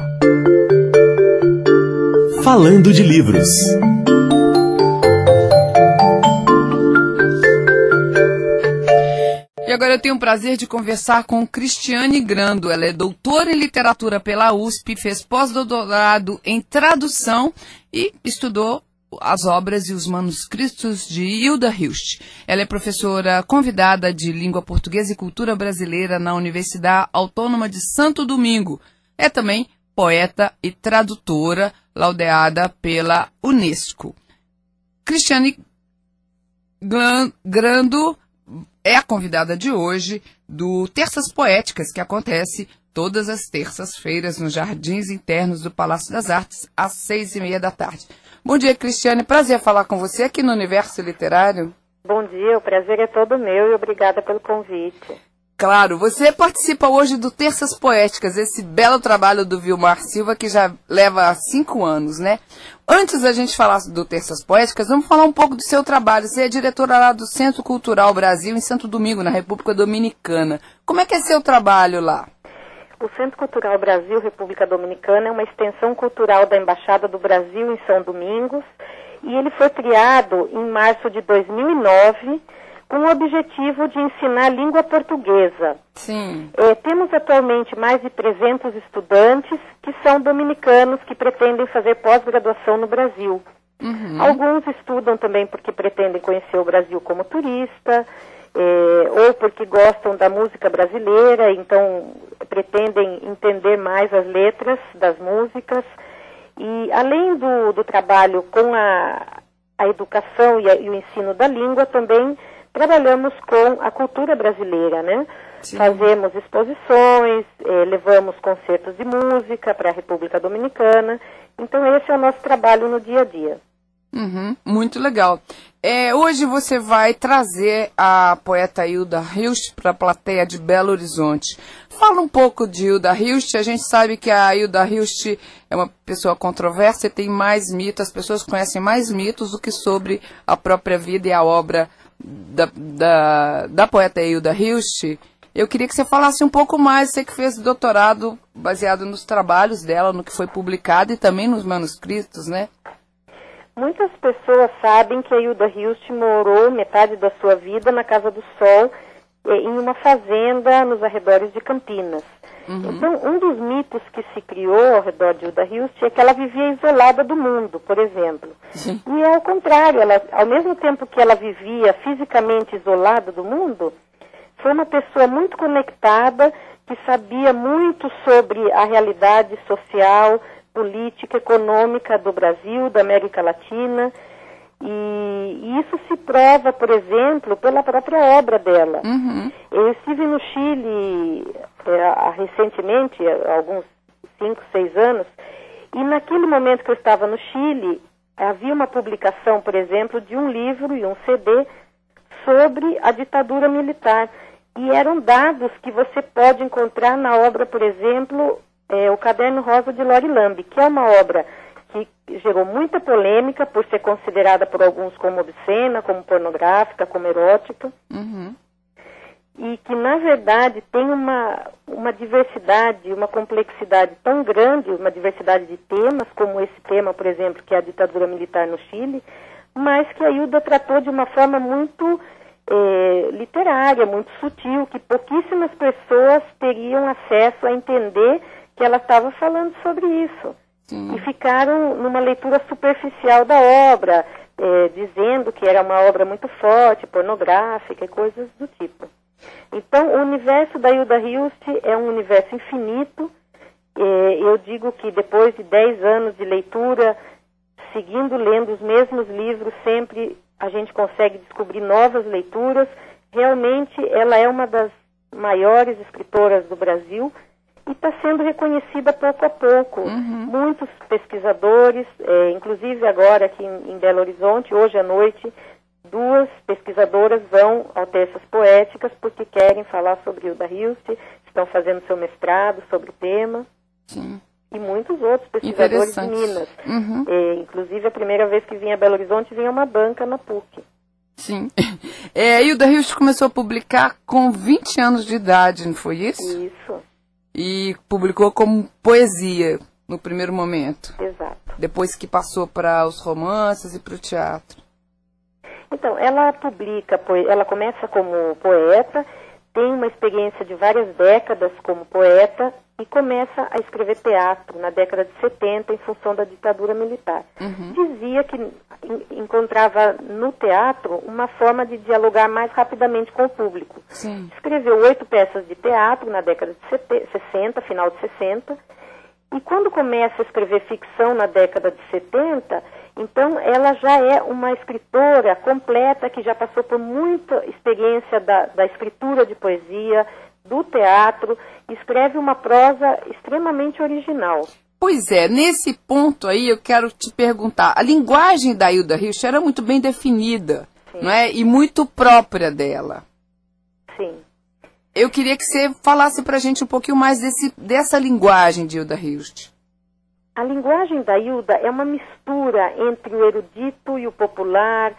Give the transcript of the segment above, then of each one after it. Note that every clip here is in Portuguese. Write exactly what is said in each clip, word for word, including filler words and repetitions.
Falando de livros. E agora eu tenho o prazer de conversar com Cristiane Grando. Ela é doutora em literatura pela U S P, fez pós-doutorado em tradução e estudou as obras e os manuscritos de Hilda Hilst. Ela é professora convidada de língua portuguesa e cultura brasileira na Universidade Autônoma de Santo Domingo. É também poeta e tradutora, laureada pela Unesco. Cristiane Grando é a convidada de hoje do Terças Poéticas, que acontece todas as terças-feiras nos jardins internos do Palácio das Artes, às seis e meia da tarde. Bom dia, Cristiane. Prazer falar com você aqui no Universo Literário. Bom dia, o prazer é todo meu e obrigada pelo convite. Claro, você participa hoje do Terças Poéticas, esse belo trabalho do Vilmar Silva, que já leva cinco anos, né? Antes da gente falar do Terças Poéticas, vamos falar um pouco do seu trabalho. Você é diretora lá do Centro Cultural Brasil, em Santo Domingo, na República Dominicana. Como é que é seu trabalho lá? O Centro Cultural Brasil, República Dominicana, é uma extensão cultural da Embaixada do Brasil em São Domingos, e ele foi criado em março de dois mil e nove, com o objetivo de ensinar a língua portuguesa. Sim. É, temos atualmente mais de trezentos estudantes que são dominicanos que pretendem fazer pós-graduação no Brasil. Uhum. Alguns estudam também porque pretendem conhecer o Brasil como turista, é, ou porque gostam da música brasileira, então pretendem entender mais as letras das músicas. E além do, do trabalho com a, a educação e, a, e o ensino da língua, também trabalhamos com a cultura brasileira, né? Sim. Fazemos exposições, eh, levamos concertos de música para a República Dominicana. Então esse é o nosso trabalho no dia a dia. Uhum, muito legal. É, hoje você vai trazer a poeta Hilda Hilst para a plateia de Belo Horizonte. Fala um pouco de Hilda Hilst. A gente sabe que a Hilda Hilst é uma pessoa controversa e tem mais mitos. As pessoas conhecem mais mitos do que sobre a própria vida e a obra Da, da, da poeta Hilda Hilst. Eu queria que você falasse um pouco mais, você que fez doutorado baseado nos trabalhos dela, no que foi publicado e também nos manuscritos, né? Muitas pessoas sabem que a Hilda Hilst morou metade da sua vida na Casa do Sol, em uma fazenda nos arredores de Campinas. Uhum. Então, um dos mitos que se criou ao redor de Hilda Hilst é que ela vivia isolada do mundo, por exemplo. Sim. E é ao contrário, ela, ao mesmo tempo que ela vivia fisicamente isolada do mundo, foi uma pessoa muito conectada, que sabia muito sobre a realidade social, política, econômica do Brasil, da América Latina. E, e isso se prova, por exemplo, pela própria obra dela. Uhum. Eu estive no Chile é, recentemente, há alguns cinco, seis anos, e naquele momento que eu estava no Chile, havia uma publicação, por exemplo, de um livro e um C D sobre a ditadura militar. E eram dados que você pode encontrar na obra, por exemplo, é, O Caderno Rosa de Lori Lambe, que é uma obra que gerou muita polêmica por ser considerada por alguns como obscena, como pornográfica, como erótica. Uhum. E que, na verdade, tem uma, uma diversidade, uma complexidade tão grande, uma diversidade de temas, como esse tema, por exemplo, que é a ditadura militar no Chile, mas que a Hilda tratou de uma forma muito eh, literária, muito sutil, que pouquíssimas pessoas teriam acesso a entender que ela estava falando sobre isso. Sim. E ficaram numa leitura superficial da obra, eh, dizendo que era uma obra muito forte, pornográfica e coisas do tipo. Então, o universo da Hilda Hilst é um universo infinito. Eh, eu digo que depois de dez anos de leitura, seguindo lendo os mesmos livros, sempre a gente consegue descobrir novas leituras. Realmente, ela é uma das maiores escritoras do Brasil e está sendo reconhecida pouco a pouco. Uhum. Muitos pesquisadores, eh, inclusive agora aqui em, em Belo Horizonte, hoje à noite, duas pesquisadoras vão ao Terças Poéticas porque querem falar sobre Hilda Hilst, estão fazendo seu mestrado sobre o tema. Sim. E muitos outros pesquisadores de Minas. Uhum. É, inclusive, a primeira vez que vinha a Belo Horizonte, vinha uma banca na P U C. Sim. É, Hilda Hilst começou a publicar com vinte anos de idade, não foi isso? Isso. E publicou como poesia. no primeiro momento. Exato. Depois que passou para os romances e para o teatro. Então, ela publica, ela começa como poeta, tem uma experiência de várias décadas como poeta e começa a escrever teatro na década de setenta em função da ditadura militar. Uhum. Dizia que encontrava no teatro uma forma de dialogar mais rapidamente com o público. Sim. Escreveu oito peças de teatro na década de sessenta, final de sessenta, e quando começa a escrever ficção na década de setenta, então ela já é uma escritora completa que já passou por muita experiência da, da escritura de poesia, do teatro, escreve uma prosa extremamente original. Pois é, nesse ponto aí eu quero te perguntar, a linguagem da Hilda Hilst era muito bem definida, não é? E muito própria dela. Sim. Eu queria que você falasse pra gente um pouquinho mais desse, dessa linguagem de Hilda Hilst. A linguagem da Hilda é uma mistura entre o erudito e o popular,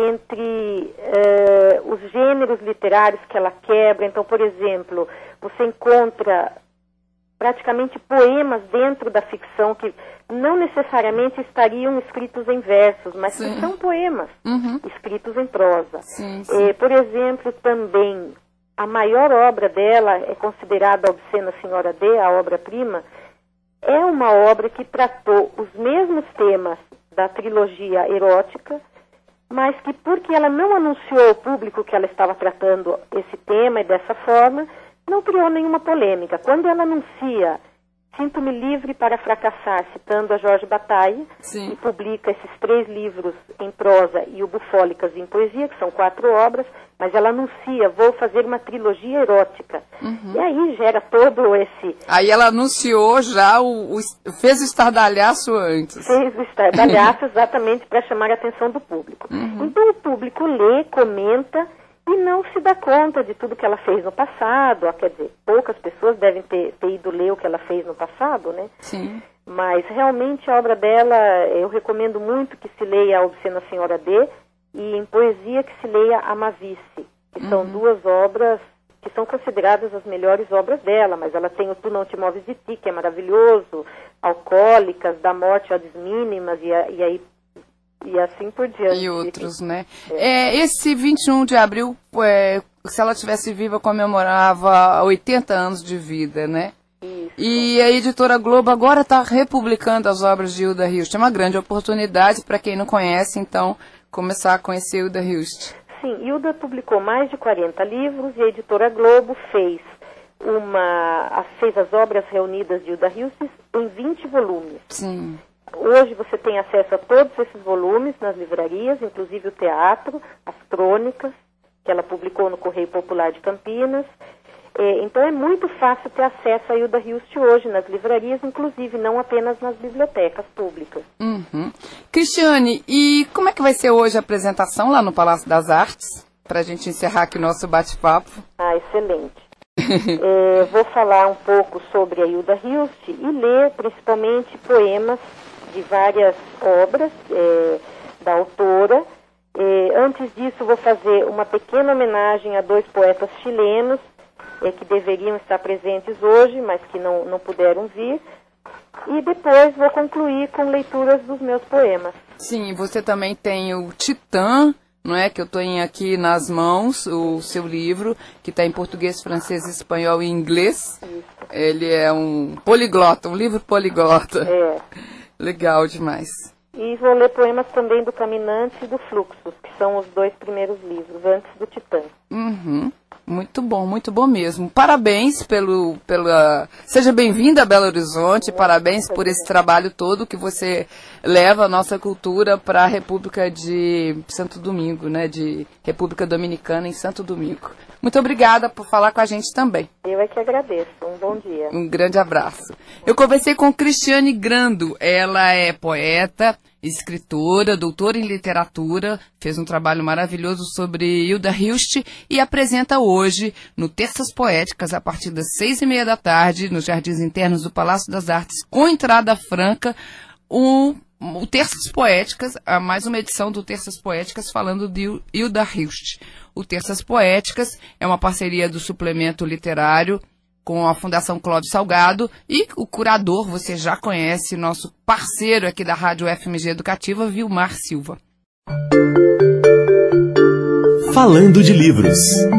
entre eh, os gêneros literários que ela quebra. Então, por exemplo, você encontra praticamente poemas dentro da ficção que não necessariamente estariam escritos em versos, mas que são poemas uhum. escritos em prosa. Sim, sim. Eh, por exemplo, também a maior obra dela é considerada a Obscena Senhora D, a obra-prima. É uma obra que tratou os mesmos temas da trilogia erótica, mas que, porque ela não anunciou ao público que ela estava tratando esse tema e dessa forma, não criou nenhuma polêmica. Quando ela anuncia Sinto-me livre para fracassar, citando a Jorge Bataille, Sim. que publica esses três livros em prosa e o Bufólicas em poesia, que são quatro obras, mas ela anuncia, vou fazer uma trilogia erótica. Uhum. E aí gera todo esse... Aí ela anunciou já, o, o fez o estardalhaço antes. Fez o estardalhaço exatamente para chamar a atenção do público. Uhum. Então o público lê, comenta e não se dá conta de tudo que ela fez no passado. Quer dizer, poucas pessoas devem ter, ter ido ler o que ela fez no passado, né? Sim. Mas realmente a obra dela, eu recomendo muito que se leia a Obscena Senhora D e em poesia que se leia a Mavice, que uhum. são duas obras que são consideradas as melhores obras dela, mas ela tem o Tu Não Te Moves de Ti, que é maravilhoso, Alcoólicas, Da Morte às Mínimas, e, a, e aí e assim por diante. E outros, né? É. É, esse vinte e um de abril, é, se ela tivesse viva, comemorava oitenta anos de vida, né? Isso. E a Editora Globo agora está republicando as obras de Hilda Hilst. É uma grande oportunidade para quem não conhece, então, começar a conhecer Hilda Hilst. Sim, Hilda publicou mais de quarenta livros e a Editora Globo fez, uma, fez as obras reunidas de Hilda Hilst em vinte volumes. Sim. Hoje você tem acesso a todos esses volumes nas livrarias, inclusive o teatro, as crônicas, que ela publicou no Correio Popular de Campinas. É, então é muito fácil ter acesso a Hilda Hilst hoje nas livrarias, inclusive não apenas nas bibliotecas públicas. Uhum. Cristiane, e como é que vai ser hoje a apresentação lá no Palácio das Artes? Para a gente encerrar aqui o nosso bate-papo. Ah, excelente. é, vou falar um pouco sobre a Hilda Hilst e ler principalmente poemas de várias obras é, da autora. É, antes disso, vou fazer uma pequena homenagem a dois poetas chilenos é, que deveriam estar presentes hoje, mas que não, não puderam vir. E depois vou concluir com leituras dos meus poemas. Sim, você também tem o Titã, não é? Que eu tenho aqui nas mãos, o seu livro, que está em português, francês, espanhol e inglês. Isso. Ele é um poliglota, um livro poliglota. É. Legal demais. E vou ler poemas também do Caminante e do Fluxus, que são os dois primeiros livros, antes do Titã. Uhum. Muito bom, muito bom mesmo. Parabéns pelo... pela... Seja bem-vinda a Belo Horizonte, é, parabéns por esse trabalho todo que você leva a nossa cultura para a República de Santo Domingo, né? De República Dominicana em Santo Domingo. Muito obrigada por falar com a gente também. Eu é que agradeço. Um bom dia. Um grande abraço. Eu conversei com Cristiane Grando. Ela é poeta, escritora, doutora em literatura, fez um trabalho maravilhoso sobre Hilda Hilst e apresenta hoje, no Terças Poéticas, a partir das seis e meia da tarde, nos Jardins Internos do Palácio das Artes, com entrada franca, um, o Terças Poéticas, mais uma edição do Terças Poéticas falando de Hilda Hilst. O Terças Poéticas é uma parceria do Suplemento Literário com a Fundação Clóvis Salgado, e o curador, você já conhece, nosso parceiro aqui da Rádio F M G Educativa, Vilmar Silva. Falando de livros.